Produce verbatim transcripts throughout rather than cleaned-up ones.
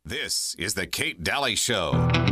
This is the Kate Daly Show.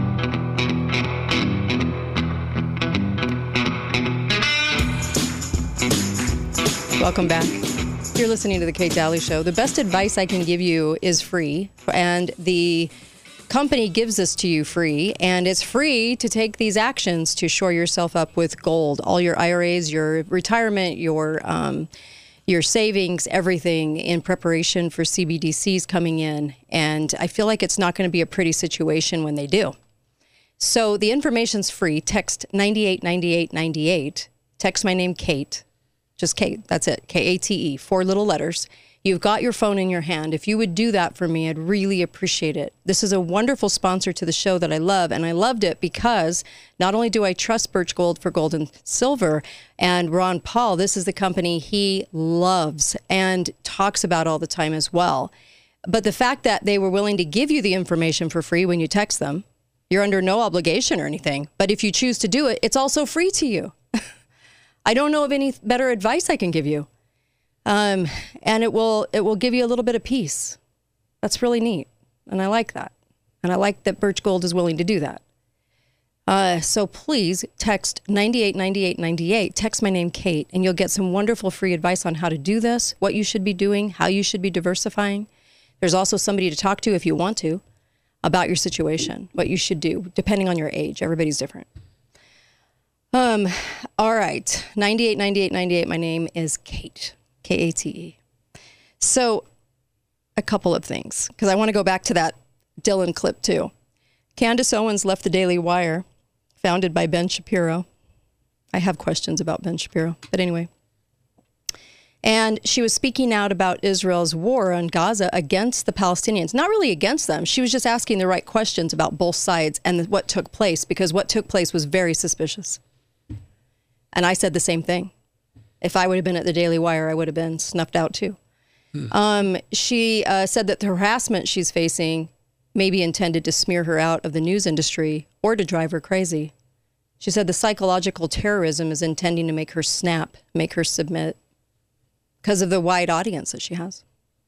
Welcome back. You're listening to the Kate Daly Show. The best advice I can give you is free, and the company gives this to you free, and it's free to take these actions to shore yourself up with gold. All your I R As, your retirement, your um, your savings, everything in preparation for C B D Cs coming in. And I feel like it's not going to be a pretty situation when they do. So the information's free. Text ninety-eight ninety-eight ninety-eight. Text my name, Kate. Just Kate. That's it. K A T E. Four little letters. You've got your phone in your hand. If you would do that for me, I'd really appreciate it. This is a wonderful sponsor to the show that I love, and I loved it because not only do I trust Birch Gold for gold and silver, and Ron Paul, this is the company he loves and talks about all the time as well. But the fact that they were willing to give you the information for free when you text them, you're under no obligation or anything. But if you choose to do it, it's also free to you. I don't know of any better advice I can give you. Um, and it will it will give you a little bit of peace. That's really neat. And I like that. And I like that Birch Gold is willing to do that. Uh, so please text ninety-eight ninety-eight ninety-eight. Text my name, Kate, and you'll get some wonderful free advice on how to do this, what you should be doing, how you should be diversifying. There's also somebody to talk to if you want to about your situation, what you should do, depending on your age. Everybody's different. Um, all right. ninety-eight ninety-eight ninety-eight. My name is Kate. K A T E. So a couple of things, because I want to go back to that Dylan clip too. Candace Owens left the Daily Wire, founded by Ben Shapiro. I have questions about Ben Shapiro, but anyway. And she was speaking out about Israel's war on Gaza against the Palestinians. Not really against them. She was just asking the right questions about both sides and what took place, because what took place was very suspicious. And I said the same thing. If I would have been at the Daily Wire, I would have been snuffed out too. Hmm. Um, she uh, said that the harassment she's facing may be intended to smear her out of the news industry or to drive her crazy. She said the psychological terrorism is intending to make her snap, make her submit, because of the wide audience that she has.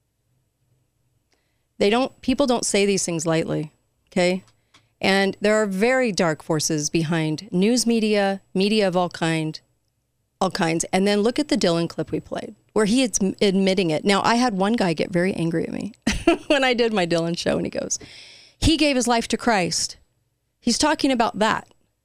They don't, people don't say these things lightly, okay? And there are very dark forces behind news media, media of all kind, all kinds. And then look at the Dylan clip we played, where he is admitting it. Now, I had one guy get very angry at me when I did my Dylan show, and he goes, he gave his life to Christ. He's talking about that.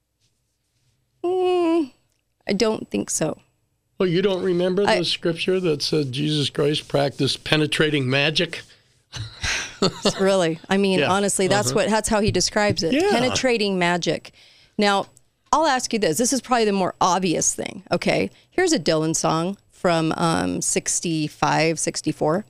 Mm, I don't think so. Well, you don't remember the I, scripture that said Jesus Christ practiced penetrating magic? Really? I mean, yeah. honestly, that's uh-huh. what that's how he describes it. Yeah. Penetrating magic. Now, I'll ask you this. This is probably the more obvious thing, okay? Here's a Dylan song from um, sixty-five, sixty-four.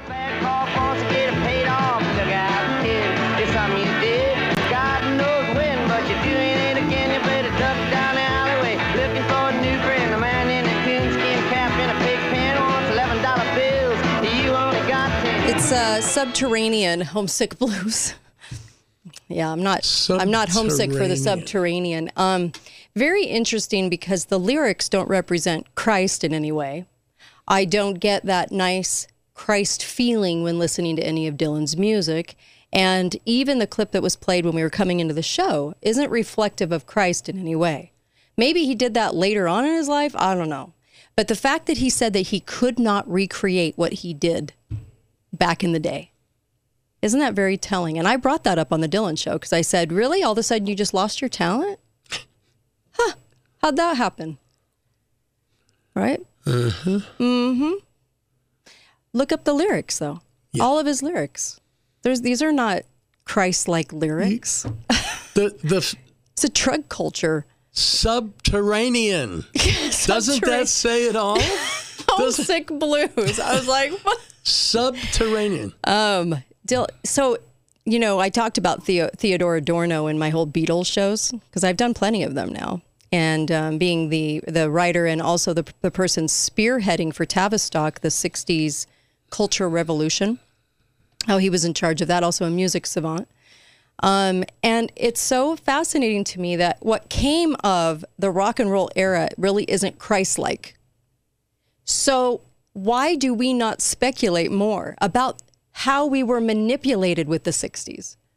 It's uh, Subterranean, Homesick Blues. Yeah, I'm not I'm not homesick for the Subterranean. Um, very interesting, because the lyrics don't represent Christ in any way. I don't get that nice Christ feeling when listening to any of Dylan's music. And even the clip that was played when we were coming into the show isn't reflective of Christ in any way. Maybe he did that later on in his life. I don't know. But the fact that he said that he could not recreate what he did back in the day, isn't that very telling? And I brought that up on the Dylan show because I said, really? All of a sudden you just lost your talent? Huh. How'd that happen? Right? Uh-huh. Mm-hmm. Look up the lyrics, though. Yeah. All of his lyrics. There's These are not Christ-like lyrics. The, the, it's a drug culture. Subterranean. Doesn't that say it all? Homesick Blues. I was like, what? Subterranean. Um, so, you know, I talked about Theo, Theodore Adorno in my whole Beatles shows, because I've done plenty of them now. And um, being the, the writer and also the, the person spearheading for Tavistock, the sixties culture revolution, how he was in charge of that, also a music savant. Um, and it's so fascinating to me that what came of the rock and roll era really isn't Christ-like. So why do we not speculate more about how we were manipulated with the sixties?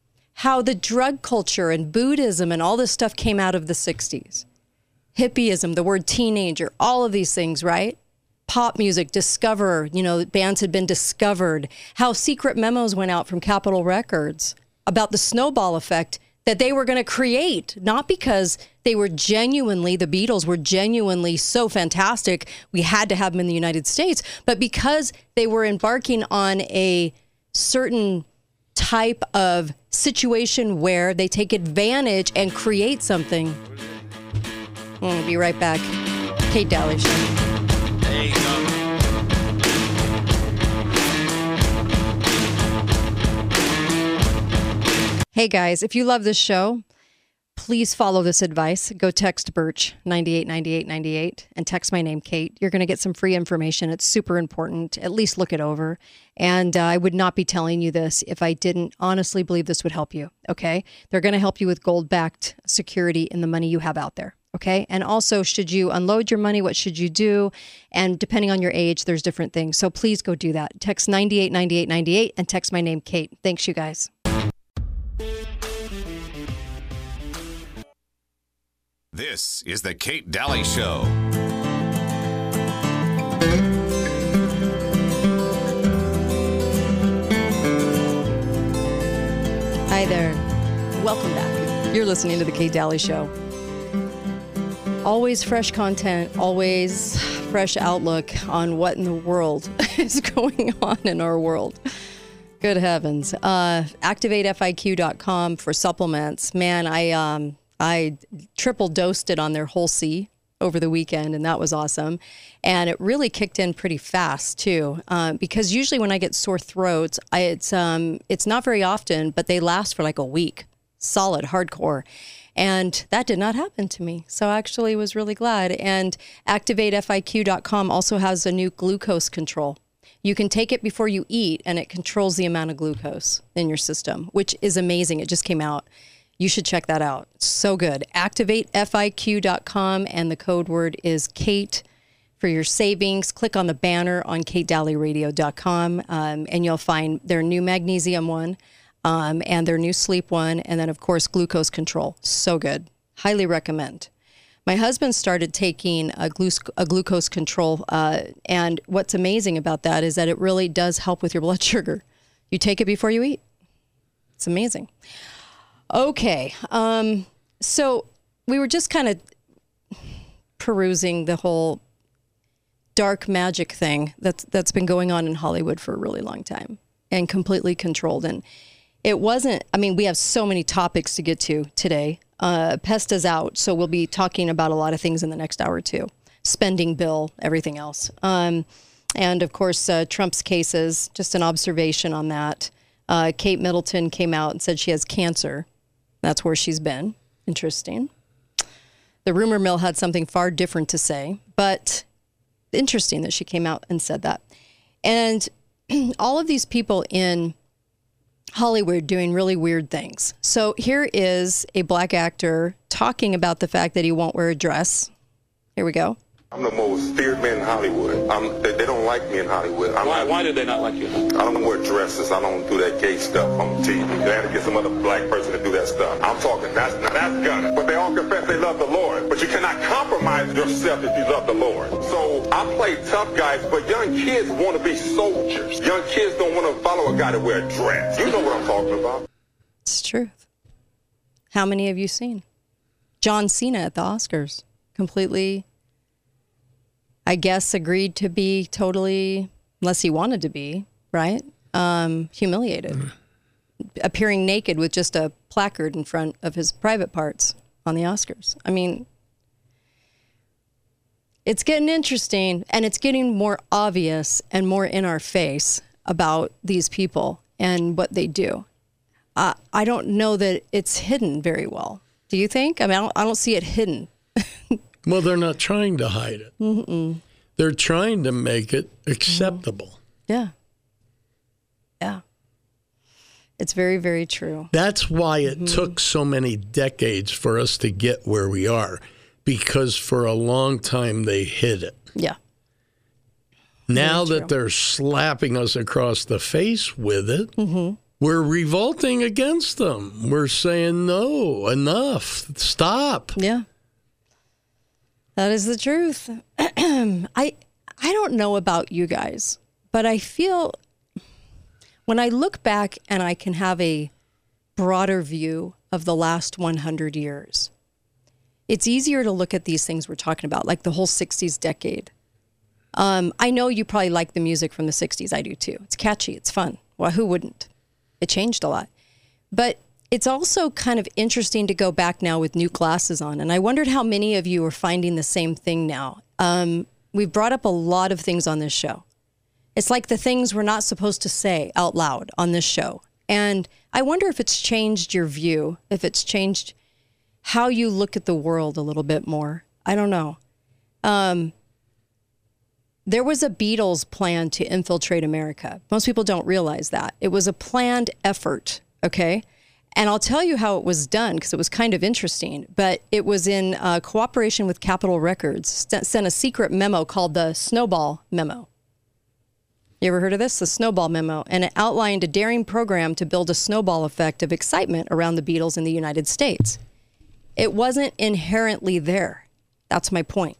how the drug culture and Buddhism and all this stuff came out of the sixties. Hippieism, the word teenager, all of these things, right? Pop music, discover, you know, bands had been discovered. How secret memos went out from Capitol Records about the snowball effect that they were going to create, not because they were genuinely, the Beatles were genuinely so fantastic, we had to have them in the United States, but because they were embarking on a certain type of situation where they take advantage and create something. We'll be right back. Kate Daly Show. There you go. Hey guys, if you love this show, please follow this advice. Go text Birch ninety-eight ninety-eight ninety-eight and text my name, Kate. You're going to get some free information. It's super important. At least look it over. And uh, I would not be telling you this if I didn't honestly believe this would help you. Okay? They're going to help you with gold-backed security in the money you have out there. Okay. And also, should you unload your money? What should you do? And depending on your age, there's different things. So please go do that. Text ninety-eight ninety-eight ninety-eight and text my name, Kate. Thanks, you guys. This is the Kate Daly Show. Hi there. Welcome back. You're listening to the Kate Daly Show. Always fresh content, always fresh outlook on what in the world is going on in our world. Good heavens. Uh, activate F I Q dot com for supplements. Man, I um, I triple dosed it on their Whole C over the weekend, and that was awesome. And it really kicked in pretty fast, too, uh, because usually when I get sore throats, I, it's um, it's not very often, but they last for like a week. Solid, hardcore. And that did not happen to me. So I actually was really glad. And activate F I Q dot com also has a new glucose control. You can take it before you eat, and it controls the amount of glucose in your system, which is amazing. It just came out. You should check that out. It's so good. activate F I Q dot com, and the code word is Kate for your savings. Click on the banner on Kate Daly Radio dot com, um, and you'll find their new magnesium one. Um, and their new sleep one, and then, of course, glucose control. So good. Highly recommend. My husband started taking a, glu- a glucose control, uh, and what's amazing about that is that it really does help with your blood sugar. You take it before you eat. It's amazing. Okay, um, so we were just kind of perusing the whole dark magic thing that's that's been going on in Hollywood for a really long time and completely controlled. And it wasn't, I mean, we have so many topics to get to today. Uh, Pesta's out, so we'll be talking about a lot of things in the next hour or two. Spending bill, everything else. Um, and, of course, uh, Trump's cases, just an observation on that. Uh, Kate Middleton came out and said she has cancer. That's where she's been. Interesting. The rumor mill had something far different to say, but interesting that she came out and said that. And all of these people in Hollywood doing really weird things. So here is a black actor talking about the fact that he won't wear a dress. Here we go. I'm the most feared man in Hollywood. I'm, they, they don't like me in Hollywood. I'm why, not, why do they not like you? I don't wear dresses. I don't do that gay stuff on T V. They had to get some other black person to do that stuff. I'm talking, that's, now that's gunning. But they all confess they love the Lord. But you cannot compromise yourself if you love the Lord. So I play tough guys, but young kids want to be soldiers. Young kids don't want to follow a guy to wear a dress. You know what I'm talking about. It's the truth. How many have you seen? John Cena at the Oscars. Completely, I guess, agreed to be totally, unless he wanted to be, right? Um, humiliated. Mm. Appearing naked with just a placard in front of his private parts on the Oscars. I mean, it's getting interesting, and it's getting more obvious and more in our face about these people and what they do. Uh, I don't know that it's hidden very well. Do you think? I mean, I don't, I don't see it hidden. Well, they're not trying to hide it. Mm-mm. They're trying to make it acceptable. Yeah. Yeah. It's very, very true. That's why it mm-hmm. took so many decades for us to get where we are, because for a long time they hid it. Yeah. Now that they're slapping us across the face with it, mm-hmm. we're revolting against them. We're saying, no, enough, stop. Yeah. That is the truth. I I don't know about you guys, but I feel when I look back and I can have a broader view of the last one hundred years, it's easier to look at these things we're talking about, like the whole sixties decade. Um, I know you probably like the music from the sixties. I do too. It's catchy. It's fun. Well, who wouldn't? It changed a lot. But it's also kind of interesting to go back now with new glasses on. And I wondered how many of you are finding the same thing now. Um, we've brought up a lot of things on this show. It's like the things we're not supposed to say out loud on this show. And I wonder if it's changed your view, if it's changed how you look at the world a little bit more. I don't know. Um, there was a Beatles plan to infiltrate America. Most people don't realize that. It was a planned effort, okay? And I'll tell you how it was done because it was kind of interesting. But it was in uh, cooperation with Capitol Records, st- sent a secret memo called the Snowball Memo. You ever heard of this? The Snowball Memo. And it outlined a daring program to build a snowball effect of excitement around the Beatles in the United States. It wasn't inherently there. That's my point.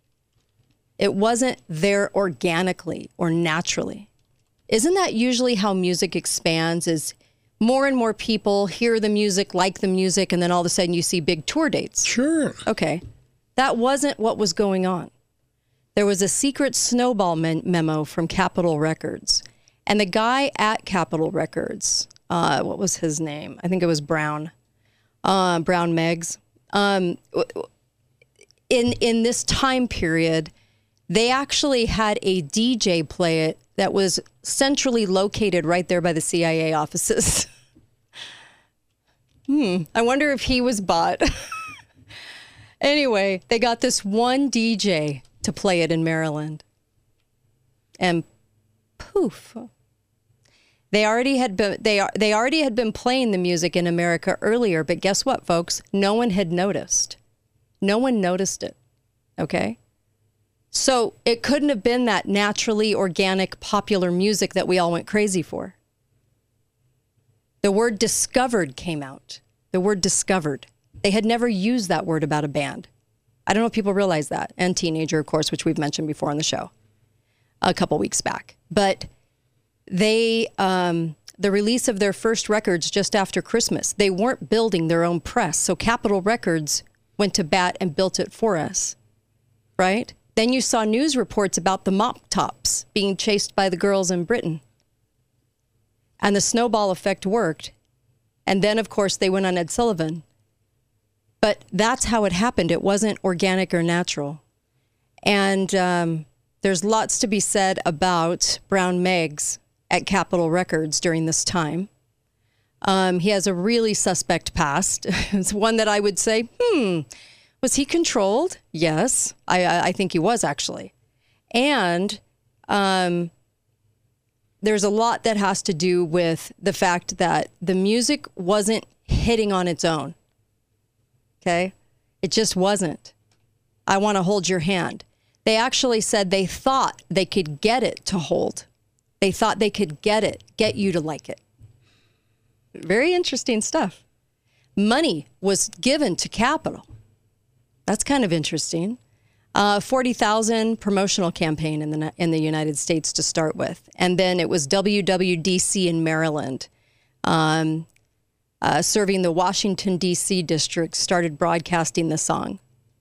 It wasn't there organically or naturally. Isn't that usually how music expands, is more and more people hear the music, like the music, and then all of a sudden you see big tour dates? Sure. Okay. That wasn't what was going on. There was a secret snowball men- memo from Capitol Records. And the guy at Capitol Records, uh, what was his name? I think it was Brown. Uh, Brown Meggs. Um, in, in this time period, they actually had a D J play it that was centrally located right there by the C I A offices. hmm. I wonder if he was bought. Anyway, they got this one D J to play it in Maryland. And poof. They already had been they are they already had been playing the music in America earlier, but guess what, folks? No one had noticed. No one noticed it. Okay? So it couldn't have been that naturally organic, popular music that we all went crazy for. The word discovered came out. The word discovered. They had never used that word about a band. I don't know if people realize that. And Teenager, of course, which we've mentioned before on the show a couple weeks back. But they, um, the release of their first records just after Christmas, they weren't building their own press. So Capitol Records went to bat and built it for us, right? Then you saw news reports about the mop tops being chased by the girls in Britain. And the snowball effect worked. And then, of course, they went on Ed Sullivan. But that's how it happened. It wasn't organic or natural. And um, there's lots to be said about Brown Meggs at Capitol Records during this time. Um, he has a really suspect past. It's one that I would say, hmm, was he controlled? Yes, I, I think he was actually. And um, there's a lot that has to do with the fact that the music wasn't hitting on its own. Okay? It just wasn't. I Want to Hold Your Hand. They actually said they thought they could get it to hold. They thought they could get it, get you to like it. Very interesting stuff. Money was given to Capitol. That's kind of interesting. Uh, forty thousand promotional campaign in the in the United States to start with. And then it was W W D C in Maryland, um, uh, serving the Washington, D C district, started broadcasting the song.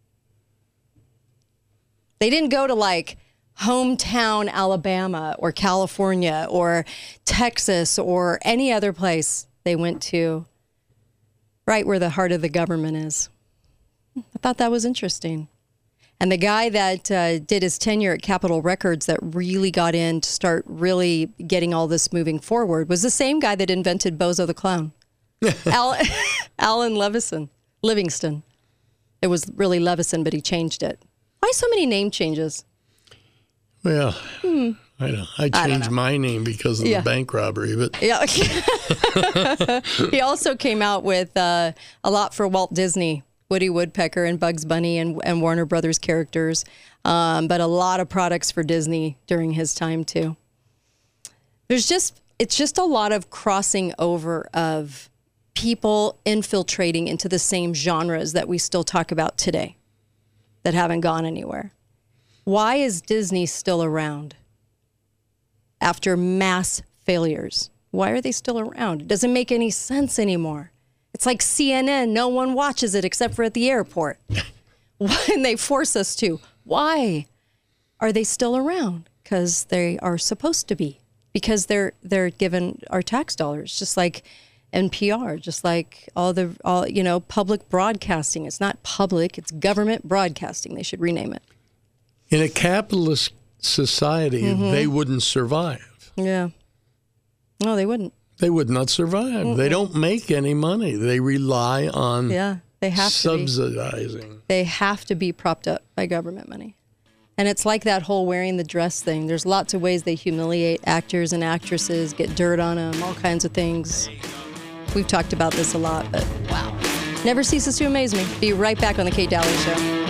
They didn't go to like hometown Alabama or California or Texas or any other place. They went to right where the heart of the government is. I thought that was interesting. And the guy that uh, did his tenure at Capitol Records that really got in to start really getting all this moving forward was the same guy that invented Bozo the Clown. Al- Alan Levison, Livingston. It was really Levison, but he changed it. Why so many name changes? Well, hmm. I know. I changed I my name because of yeah. the bank robbery, but yeah. He also came out with uh, a lot for Walt Disney. Woody Woodpecker and Bugs Bunny and, and Warner Brothers characters, um, but a lot of products for Disney during his time too. There's just it's just a lot of crossing over of people infiltrating into the same genres that we still talk about today that haven't gone anywhere. Why is Disney still around after mass failures? Why are they still around? It doesn't make any sense anymore. It's like C N N. No one watches it except for at the airport. Why? And they force us to. Why are they still around? Because they are supposed to be. Because they're they're given our tax dollars, just like N P R, just like all the all you know public broadcasting. It's not public; it's government broadcasting. They should rename it. In a capitalist society, mm-hmm. they wouldn't survive. Yeah. No, they wouldn't. They would not survive. Mm-mm. They don't make any money. They rely on yeah, they have subsidizing. To be. They have to be propped up by government money. And it's like that whole wearing the dress thing. There's lots of ways they humiliate actors and actresses, get dirt on them, all kinds of things. We've talked about this a lot, but wow. Never ceases to amaze me. Be right back on The Kate Daly Show.